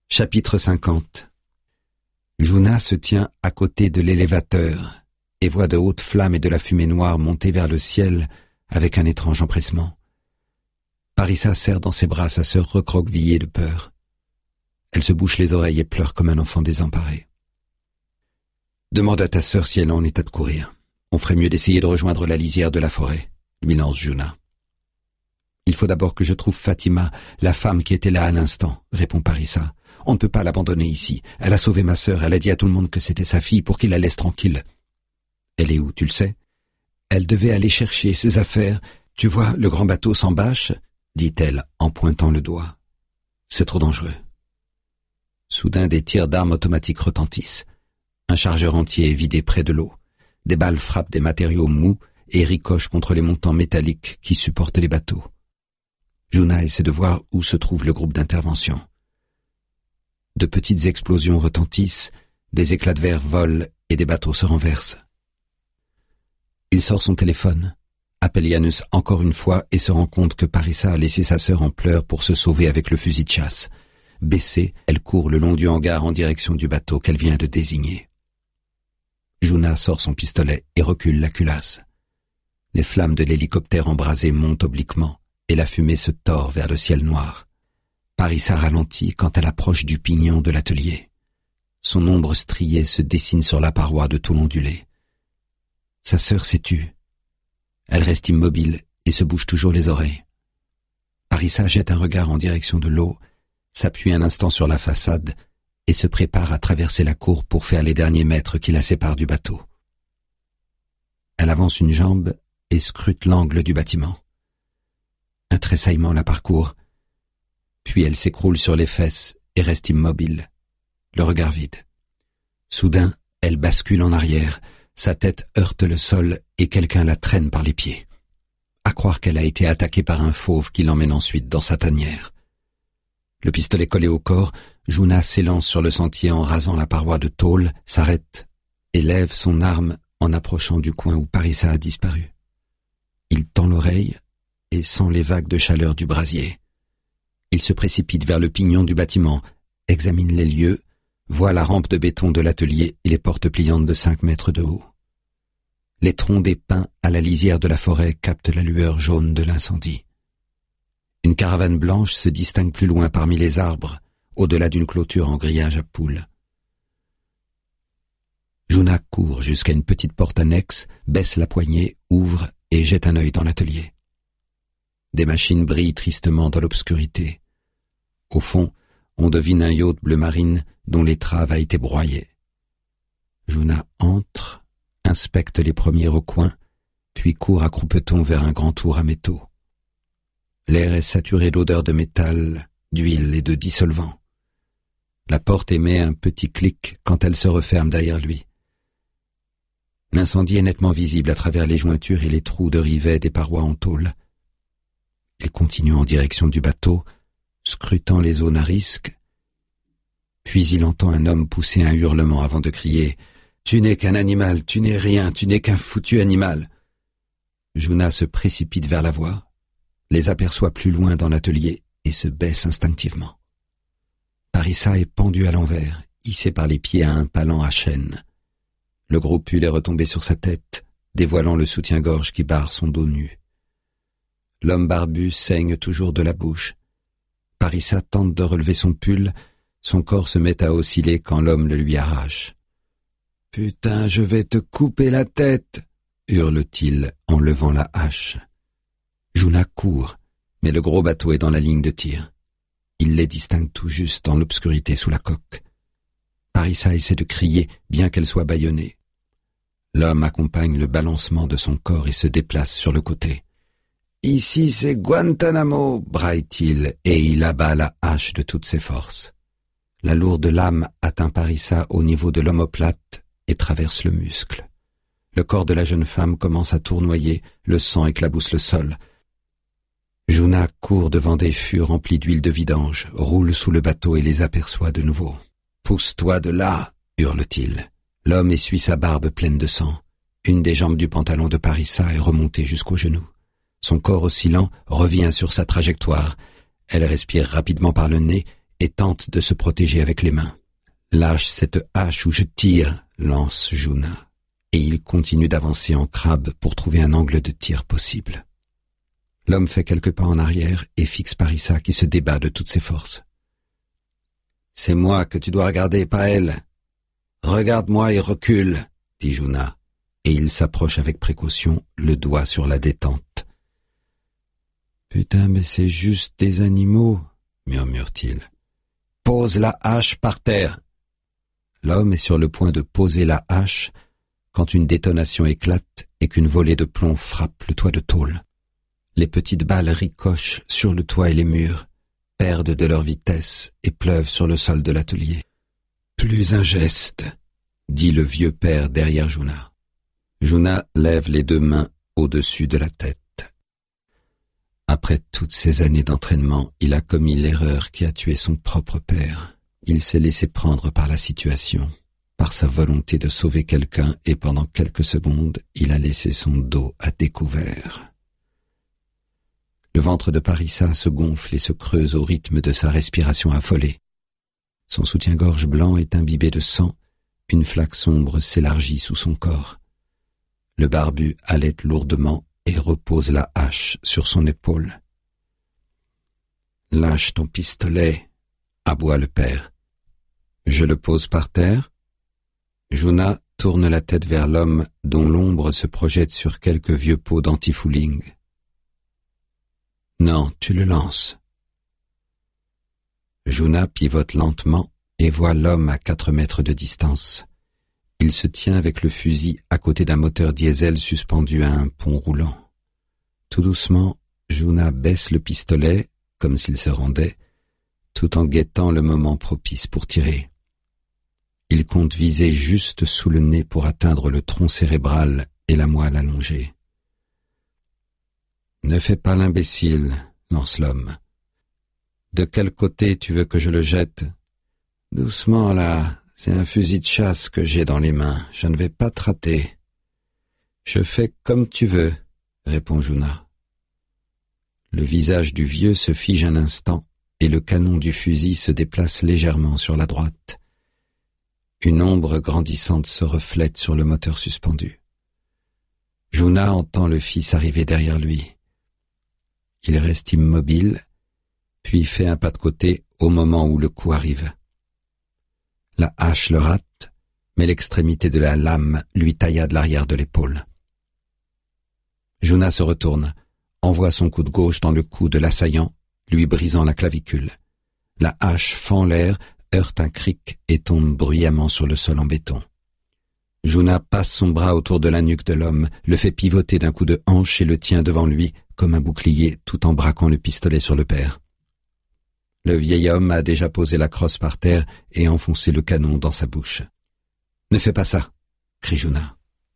Chapitre 50. Juna se tient à côté de l'élévateur et voit de hautes flammes et de la fumée noire monter vers le ciel avec un étrange empressement. Parissa serre dans ses bras sa sœur recroquevillée de peur. Elle se bouche les oreilles et pleure comme un enfant désemparé. « Demande à ta sœur si elle est en état de courir. On ferait mieux d'essayer de rejoindre la lisière de la forêt », lui lance Juna. « Il faut d'abord que je trouve Fatima, la femme qui était là à l'instant », répond Parissa. « On ne peut pas l'abandonner ici. Elle a sauvé ma sœur, elle a dit à tout le monde que c'était sa fille pour qu'il la laisse tranquille. »« Elle est où, tu le sais ?»« Elle devait aller chercher ses affaires. Tu vois, le grand bateau sans bâche ?» dit-elle en pointant le doigt. « C'est trop dangereux. » Soudain, des tirs d'armes automatiques retentissent. Un chargeur entier est vidé près de l'eau. Des balles frappent des matériaux mous et ricochent contre les montants métalliques qui supportent les bateaux. Juna essaie de voir où se trouve le groupe d'intervention. De petites explosions retentissent, des éclats de verre volent et des bateaux se renversent. Il sort son téléphone, appelle Janus encore une fois et se rend compte que Parissa a laissé sa sœur en pleurs pour se sauver avec le fusil de chasse. Baissée, elle court le long du hangar en direction du bateau qu'elle vient de désigner. Juna sort son pistolet et recule la culasse. Les flammes de l'hélicoptère embrasé montent obliquement et la fumée se tord vers le ciel noir. Parissa ralentit quand elle approche du pignon de l'atelier. Son ombre striée se dessine sur la paroi de tôle ondulée. Sa sœur s'est tue. Elle reste immobile et se bouche toujours les oreilles. Parissa jette un regard en direction de l'eau, s'appuie un instant sur la façade et se prépare à traverser la cour pour faire les derniers mètres qui la séparent du bateau. Elle avance une jambe et scrute l'angle du bâtiment. Un tressaillement la parcourt, puis elle s'écroule sur les fesses et reste immobile, le regard vide. Soudain, elle bascule en arrière, sa tête heurte le sol et quelqu'un la traîne par les pieds. À croire qu'elle a été attaquée par un fauve qui l'emmène ensuite dans sa tanière. Le pistolet collé au corps, Juna s'élance sur le sentier en rasant la paroi de tôle, s'arrête et lève son arme en approchant du coin où Parissa a disparu. Il tend l'oreille et sent les vagues de chaleur du brasier. Il se précipite vers le pignon du bâtiment, examine les lieux, voit la rampe de béton de l'atelier et les portes pliantes de 5 mètres de haut. Les troncs des pins à la lisière de la forêt captent la lueur jaune de l'incendie. Une caravane blanche se distingue plus loin parmi les arbres, au-delà d'une clôture en grillage à poules. Juna court jusqu'à une petite porte annexe, baisse la poignée, ouvre et jette un œil dans l'atelier. Des machines brillent tristement dans l'obscurité. Au fond, on devine un yacht bleu marine dont l'étrave a été broyée. Juna entre, inspecte les premiers recoins, puis court à croupeton vers un grand tour à métaux. L'air est saturé d'odeurs de métal, d'huile et de dissolvant. La porte émet un petit clic quand elle se referme derrière lui. L'incendie est nettement visible à travers les jointures et les trous de rivets des parois en tôle. Il continue en direction du bateau, scrutant les zones à risque. Puis il entend un homme pousser un hurlement avant de crier « Tu n'es qu'un animal, tu n'es rien, tu n'es qu'un foutu animal !» Juna se précipite vers la voie, les aperçoit plus loin dans l'atelier et se baisse instinctivement. Parissa est pendue à l'envers, hissée par les pieds à un palan à chaîne. Le gros pull est retombé sur sa tête, dévoilant le soutien-gorge qui barre son dos nu. L'homme barbu saigne toujours de la bouche. Parissa tente de relever son pull, son corps se met à osciller quand l'homme le lui arrache. « Putain, je vais te couper la tête !» hurle-t-il en levant la hache. Juna court, mais le gros bateau est dans la ligne de tir. Il les distingue tout juste dans l'obscurité sous la coque. Parissa essaie de crier, bien qu'elle soit bâillonnée. L'homme accompagne le balancement de son corps et se déplace sur le côté. « Ici c'est Guantanamo !» braille-t-il, et il abat la hache de toutes ses forces. La lourde lame atteint Parissa au niveau de l'omoplate et traverse le muscle. Le corps de la jeune femme commence à tournoyer, le sang éclabousse le sol. Juna court devant des fûts remplis d'huile de vidange, roule sous le bateau et les aperçoit de nouveau. « Pousse-toi de là !» hurle-t-il. L'homme essuie sa barbe pleine de sang. Une des jambes du pantalon de Parissa est remontée jusqu'au genou. Son corps oscillant revient sur sa trajectoire. Elle respire rapidement par le nez et tente de se protéger avec les mains. « Lâche cette hache ou je tire !» lance Juna, et il continue d'avancer en crabe pour trouver un angle de tir possible. L'homme fait quelques pas en arrière et fixe Parissa qui se débat de toutes ses forces. « C'est moi que tu dois regarder, pas elle. Regarde-moi et recule, dit Juna, et il s'approche avec précaution, le doigt sur la détente. « Putain, mais c'est juste des animaux, murmure-t-il. Pose la hache par terre. L'homme est sur le point de poser la hache quand une détonation éclate et qu'une volée de plomb frappe le toit de tôle. Les petites balles ricochent sur le toit et les murs, perdent de leur vitesse et pleuvent sur le sol de l'atelier. « Plus un geste, » dit le vieux père derrière Juna. Juna lève les deux mains au-dessus de la tête. Après toutes ces années d'entraînement, il a commis l'erreur qui a tué son propre père. Il s'est laissé prendre par la situation, par sa volonté de sauver quelqu'un, et pendant quelques secondes, il a laissé son dos à découvert. Le ventre de Parissa se gonfle et se creuse au rythme de sa respiration affolée. Son soutien-gorge blanc est imbibé de sang, une flaque sombre s'élargit sous son corps. Le barbu halète lourdement et repose la hache sur son épaule. « Lâche ton pistolet !» aboie le père. « Je le pose par terre ?» Juna tourne la tête vers l'homme dont l'ombre se projette sur quelques vieux pots d'antifouling. « Non, tu le lances. » Juna pivote lentement et voit l'homme à 4 mètres de distance. Il se tient avec le fusil à côté d'un moteur diesel suspendu à un pont roulant. Tout doucement, Juna baisse le pistolet, comme s'il se rendait, tout en guettant le moment propice pour tirer. Il compte viser juste sous le nez pour atteindre le tronc cérébral et la moelle allongée. « Ne fais pas l'imbécile, » lance l'homme. « De quel côté tu veux que je le jette ? Doucement là, c'est un fusil de chasse que j'ai dans les mains, je ne vais pas te rater. »« Je fais comme tu veux, » répond Juna. Le visage du vieux se fige un instant et le canon du fusil se déplace légèrement sur la droite. Une ombre grandissante se reflète sur le moteur suspendu. Juna entend le fils arriver derrière lui. Il reste immobile, puis fait un pas de côté au moment où le coup arrive. La hache le rate, mais l'extrémité de la lame lui taillade l'arrière de l'épaule. Juna se retourne, envoie son coup de gauche dans le cou de l'assaillant, lui brisant la clavicule. La hache fend l'air, heurte un cric et tombe bruyamment sur le sol en béton. Juna passe son bras autour de la nuque de l'homme, le fait pivoter d'un coup de hanche et le tient devant lui comme un bouclier tout en braquant le pistolet sur le père. Le vieil homme a déjà posé la crosse par terre et enfoncé le canon dans sa bouche. « Ne fais pas ça !» crie Juna.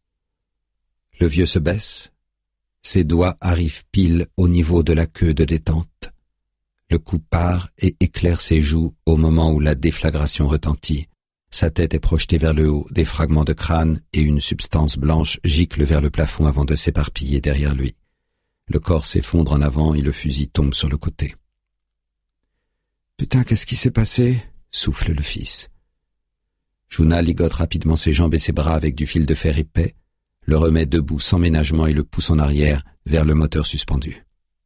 Le vieux se baisse. Ses doigts arrivent pile au niveau de la queue de détente. Le coup part et éclaire ses joues au moment où la déflagration retentit. Sa tête est projetée vers le haut, des fragments de crâne et une substance blanche giclent vers le plafond avant de s'éparpiller derrière lui. Le corps s'effondre en avant et le fusil tombe sur le côté. « Putain, qu'est-ce qui s'est passé ?» souffle le fils. Juna ligote rapidement ses jambes et ses bras avec du fil de fer épais, le remet debout sans ménagement et le pousse en arrière vers le moteur suspendu.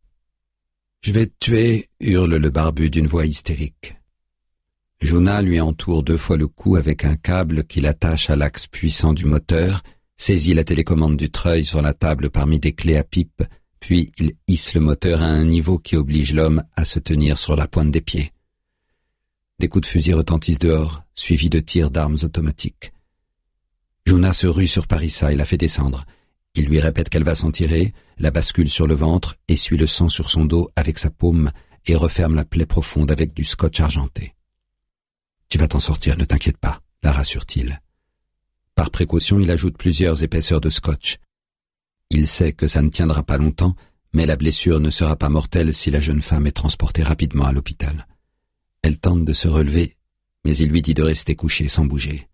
« Je vais te tuer !» hurle le barbu d'une voix hystérique. Juna lui entoure 2 fois le cou avec un câble qu'il attache à l'axe puissant du moteur, saisit la télécommande du treuil sur la table parmi des clés à pipe, puis il hisse le moteur à un niveau qui oblige l'homme à se tenir sur la pointe des pieds. Des coups de fusil retentissent dehors, suivis de tirs d'armes automatiques. Juna se rue sur Parissa et la fait descendre. Il lui répète qu'elle va s'en tirer, la bascule sur le ventre, essuie le sang sur son dos avec sa paume et referme la plaie profonde avec du scotch argenté. « Tu vas t'en sortir, ne t'inquiète pas », la rassure-t-il. Par précaution, il ajoute plusieurs épaisseurs de scotch. Il sait que ça ne tiendra pas longtemps, mais la blessure ne sera pas mortelle si la jeune femme est transportée rapidement à l'hôpital. Elle tente de se relever, mais il lui dit de rester couchée sans bouger.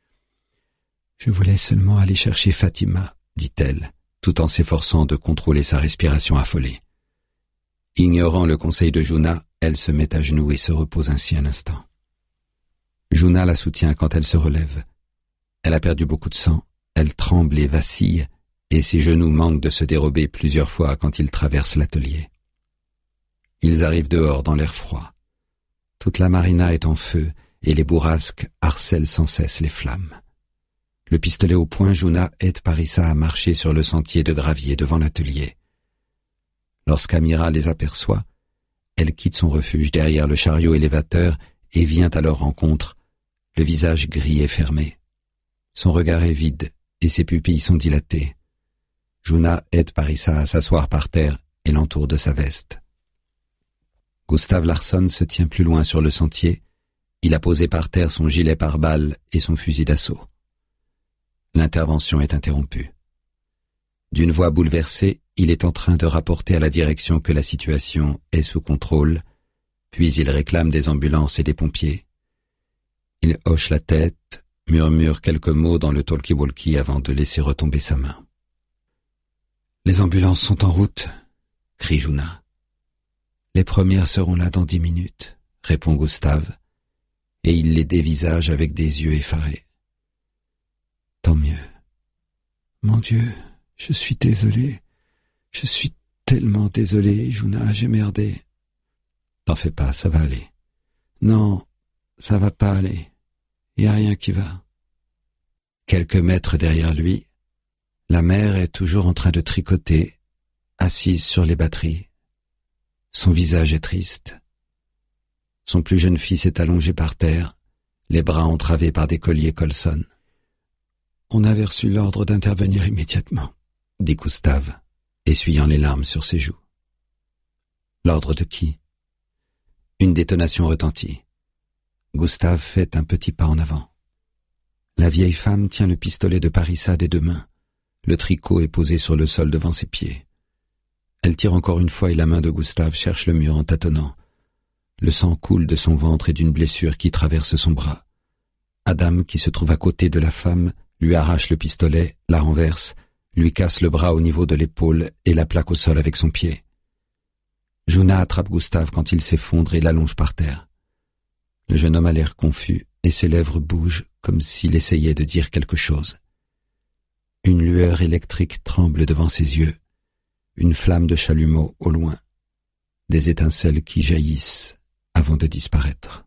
« Je voulais seulement aller chercher Fatima », dit-elle, tout en s'efforçant de contrôler sa respiration affolée. Ignorant le conseil de Juna, Elle se met à genoux et se repose ainsi un instant. Juna la soutient quand elle se relève. Elle a perdu beaucoup de sang, elle tremble et vacille, et ses genoux manquent de se dérober plusieurs fois quand ils traversent l'atelier. Ils arrivent dehors dans l'air froid. Toute la marina est en feu, et les bourrasques harcèlent sans cesse les flammes. Le pistolet au poing, Juna aide Parissa à marcher sur le sentier de gravier devant l'atelier. Lorsqu'Amira les aperçoit, elle quitte son refuge derrière le chariot élévateur et vient à leur rencontre, le visage gris et fermé. Son regard est vide et ses pupilles sont dilatées. Juna aide Parissa à s'asseoir par terre et l'entoure de sa veste. Gustav Larsson se tient plus loin sur le sentier. Il a posé par terre son gilet pare-balles et son fusil d'assaut. L'intervention est interrompue. D'une voix bouleversée, il est en train de rapporter à la direction que la situation est sous contrôle, puis il réclame des ambulances et des pompiers. Il hoche la tête, murmure quelques mots dans le talkie-walkie avant de laisser retomber sa main. « Les ambulances sont en route !» crie Juna. « Les premières seront là dans 10 minutes !» répond Gustave, et il les dévisage avec des yeux effarés. « Tant mieux. Mon Dieu, je suis désolé. Je suis tellement désolé, Juna, j'ai merdé. »« T'en fais pas, ça va aller. »« Non, ça va pas aller. Y a rien qui va. » Quelques mètres derrière lui, la mère est toujours en train de tricoter, assise sur les batteries. Son visage est triste. Son plus jeune fils est allongé par terre, les bras entravés par des colliers Colson. « On avait reçu l'ordre d'intervenir immédiatement, » dit Gustave, essuyant les larmes sur ses joues. « L'ordre de qui ?» Une détonation retentit. Gustave fait un petit pas en avant. La vieille femme tient le pistolet de Parissa des 2 mains. Le tricot est posé sur le sol devant ses pieds. Elle tire encore une fois et la main de Gustave cherche le mur en tâtonnant. Le sang coule de son ventre et d'une blessure qui traverse son bras. Adam, qui se trouve à côté de la femme, lui arrache le pistolet, la renverse, lui casse le bras au niveau de l'épaule et la plaque au sol avec son pied. Juna attrape Gustave quand il s'effondre et l'allonge par terre. Le jeune homme a l'air confus et ses lèvres bougent comme s'il essayait de dire quelque chose. Une lueur électrique tremble devant ses yeux, une flamme de chalumeau au loin, des étincelles qui jaillissent avant de disparaître.